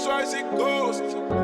XYZ Ghost.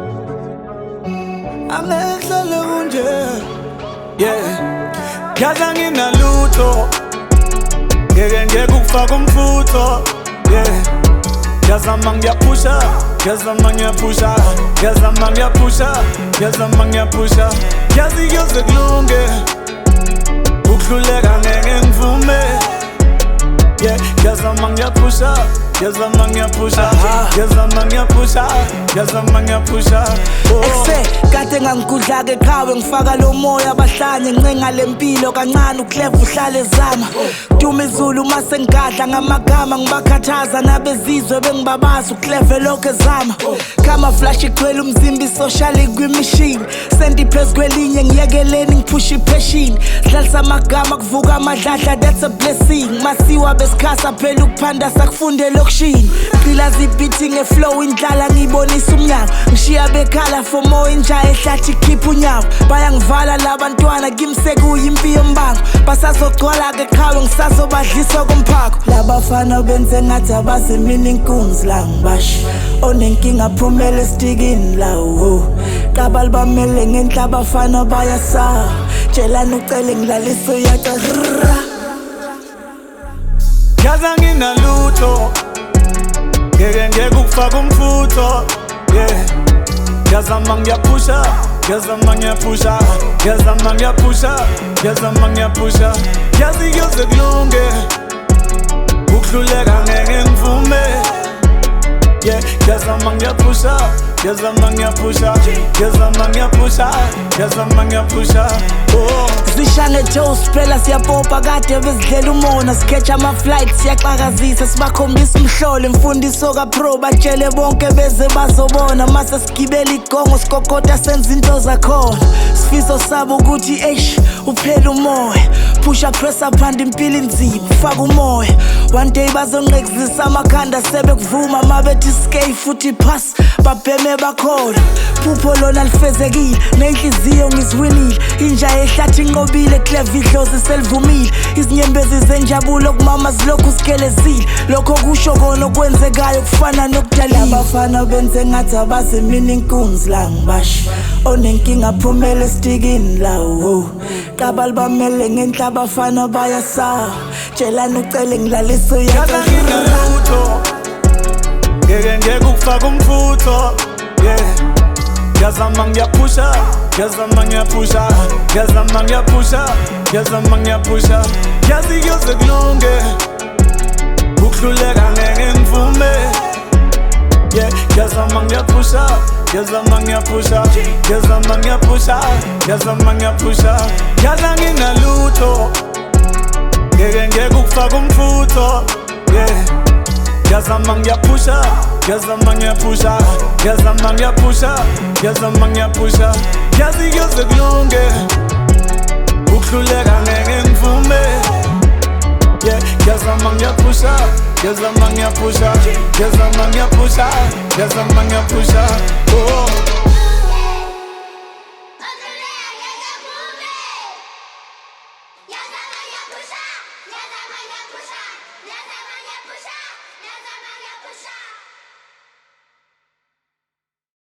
Angehlele kunje, yeah. Yaza nginalutho, ngeke ukufaka umfutho, yeah. Yazama ngiyapusha, yazama ngiyapusha, yazama ngiyapusha, yazama ngiyapusha. Yazi kuyoze kulunge, ukuhluleka ngeke ngivume, yeah. Yazama ngiyapusha, yazama ngiyapusha, yazama ngiyapusha, yazama ngiyapusha. Ekse kade ngangikudla-ke qhawe ngifaka lo moya abahlanye ncenga lempilo kancane ucleve uhlale zama Duma izulu mase ngigadla ngamagama ngibakhathaza nabezizwe bengibabaza ucleve lokho ezama Kama flash igcwele umzimba isocial kwimishini Sendi phezu kwelinye ngiyekeleni ngiphusha ipheshini Sidlalisa amagama kuvuka amadladla that's a blessing Masiwa besikhasa phela ukuphanda sakufunde lokishini Qila zibhithi ngeflow indlala ngiyibonisa umnyango Ngishiya bekhala for more inja ehlathi khipha unyawo Bayangivala labantwana kimsekuyimpi yombango Basazogcwala-ke qhawe ngisazobadlisa komphako Labafana benze ngathi abazi mina inkunzi la ngibasha Onenkinga phumele estikini lawo Qabali bamele ngenhla abafana bayasa Tshelana ucele ngilalisa uyaca Yaza nginalutho, ngeke ukufaka umfutho, yeah. Yazama ngiyapusha, yazama ngiyapusha, yazama ngiyapusha, yazama ngiyapusha. Yazi kuyoze kulunge, ukuhluleka ngeke ngivume, yeah. Yazama ngiyapusha, yazama ngiyapusha, yazama ngiyapusha, yazama ngiyapusha. Zishane toast phela siyapopa kade bezidlela umona Sketch ama-flights siyaxakazisa sibakhombisa umhlolo Imfundiso ka-pro batshele bonke beze bazobona Mase sigibela igongo sikokota senza into zakhona Sifiso sabo ukuthi uphela umoya Pusha pressa phanda impilo inzima faka umoya One day bazonqekizisa amakhanda sebekuvuma mabethi skate futhi pass babheme bakhola Phupho lona lifezekile nenhliziyo ngiziwinile Inja ehlathi inqobile cleve idlozi selivumile Izinyembezi zenjabulo kumama zilokhu zigelezile Lokho kusho kona okwenzekayo kufana nokudalile Labafana benze ngathi abazi mina inkunzi la ngibasha Onenkinga phumele estikini lawo Qabali bamele ngenhla abafana bayasa Tshelana ucele ngilalisa uyaca Yaza nginalutho, ngeke ukufaka umfutho, yeah. Yazama ngiyapusha, yazama ngiyapusha, yazama ngiyapusha, yazama ngiyapusha. Yazi kuyoze kulunge, ukuhluleka ngeke ngivume, yeah. Yazama ngiyapusha, yazama ngiyapusha, yazama ngiyapusha, yazama ngiyapusha. Yaza nginalutho, ngeke ukufaka umfutho, yeah. Yazama ngiyapusha, yazama ngiyapusha, yazama ngiyapusha, yazama ngiyapusha. Yazi kuyoze kulunge, ukuhluleka ngeke ngivume, yeah. Yazama ngiyapusha, yazama ngiyapusha, yazama ngiyapusha, yazama ngiyapusha.